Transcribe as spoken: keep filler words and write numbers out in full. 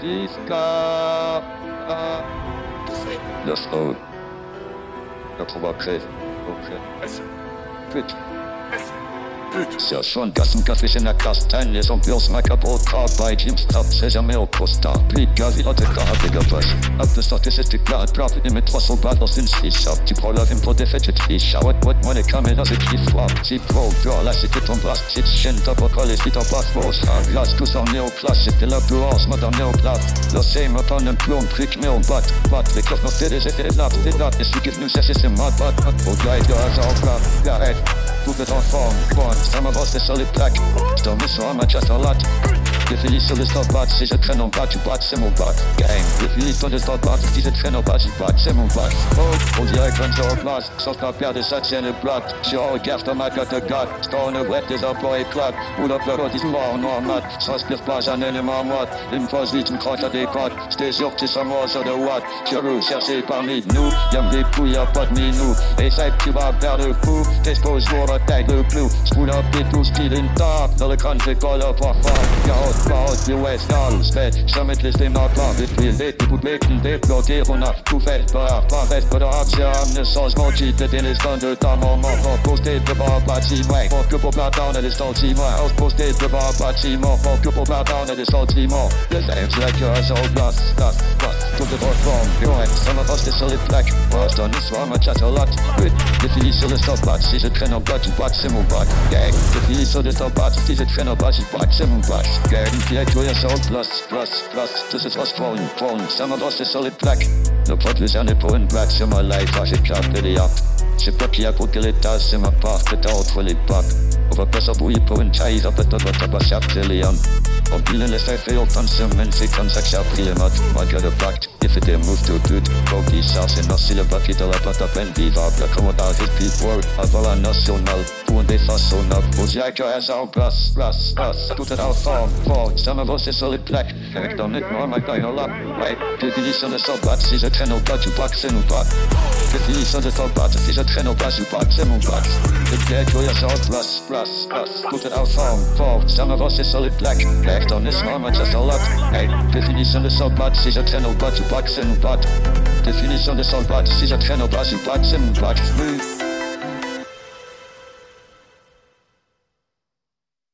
Jusqu'à le flow. quatre-vingt-treize. Put. Sehr schon Gassenkaffee in der Kastanien, som Bills Macabre Card bei Jim Stop, c'est jamais au constat. Plus de gaz, il a des gars avec un bus. Up the statistic, là, profit, il met trois cents balles dans une six shop. Tu prends la vime pour des fêtes, tu te fiches. What, what, moi, les caméras, c'est qui swap. Si pro, draw, là, c'était ton blast. Petite chaîne, t'as pas collé, si t'as pas de force. Un glace, tous en néoplace, c'était la puance, madame néoplate. Le same, upon un plomb, prick, mais on bat. Bat, les coffres, c'est des effets de nappe, c'est nappe. Et celui qui est venu chercher, c'est ma bat. Au gars, il doit avoir un plat. Garrett, tout est en forme, bon. Ça m'avance, c'est sur les plaques. J't'en mets sur un match à sa latte. Définis sur les stop-bats. Si je traîne en bas, tu battes, c'est mon bat. Gang. Définis sur les stop-bats. Si je traîne en bas, tu battes, c'est mon bat. Oh, on dirait qu'on est en place. Sans ta paire de ça tienne le plat. J'suis en gaffe dans ma cote de gâte. J't'en ne bref, des emplois éclatent. Ou la pleurote, ils sont morts en noir mat. Sans spire pas, j'en ai les marmottes. Une fois, je lis, tu me croques à des pattes. J'te jure que tu seras mort sur de watt. Tu veux chercher parmi nous. Y'a des couilles, y'a pas de minou. Et ça, tu vas faire le coup. T'exposes pour la taille de plus. J'poule up et tout speed in top. Dans le crâne, c'est pas là, pas fort. Y'a haute, pas haute, du West Hall. J'fais, jamais te laisser ma part. Vite, vite, vite, tout le mec, débloqué. On a tout fait, pas, pas fait, pas de rap. J'ai amené changement, tu t'étais les stands de ta maman. Faut poster devant un bâtiment. Faut que pour la down et les sentiments. Faut poster devant un bâtiment. Faut que pour la down et les sentiments. Le same, c'est la cœur, sur place, place, place. Tout est reforme, ouais, ça m'a posté sur les plaques. Moi, j'donne une soirée, ma chat, lot. Oui, définis sur le stop-bat. Si je traîne en bas, tu battes, c'est mon bat. Gang, définis sur le stop-bat. Si je traîne en bas, tu battes, c'est mon bat. Gang, qui est joué sur place, place, place. Tout se passe pour une phone. Ça m'a posté sur les plaques. Le pote, les années pour une blague sur ma life. Ah, j'ai capté les apps. J'sais pas qui a pour quel étage, c'est ma part, peut-être entre les pattes. On va pas s'abrouiller pour une taille, ça peut-être va t'avoir capté les hommes. On bilan les faits fait autant de semaines, c'est comme ça que j'ai appris les maths. Malgré le pacte, il fait des moves tout tout. Bogey ça, c'est merci le papier de la pâte à peine vivable. Comment t'as vu people, avant la nationale. Pour une défense sonore, vous direz que elle est en place, place, place. Tout est en forme, fort, ça m'a bossé sur les plaques. Avec ton nez, moi, ma taille en lap. Ouais, définition de soldat, si je traîne au bas, tu vois que c'est nous pas. Définition de soldat, si je traîne au bas, tu vois que c'est mon bas. Le pied, tu es en place, place, place. Tout est en forme, fort, ça m'a bossé sur les plaques. Avec ton nez, moi, ma taille en lap. Hey, définition de soldat, si je traîne au bas, tu vois que c'est mon bas. Définition de soldat, si je traîne au bas, tu vois que c'est mon bas.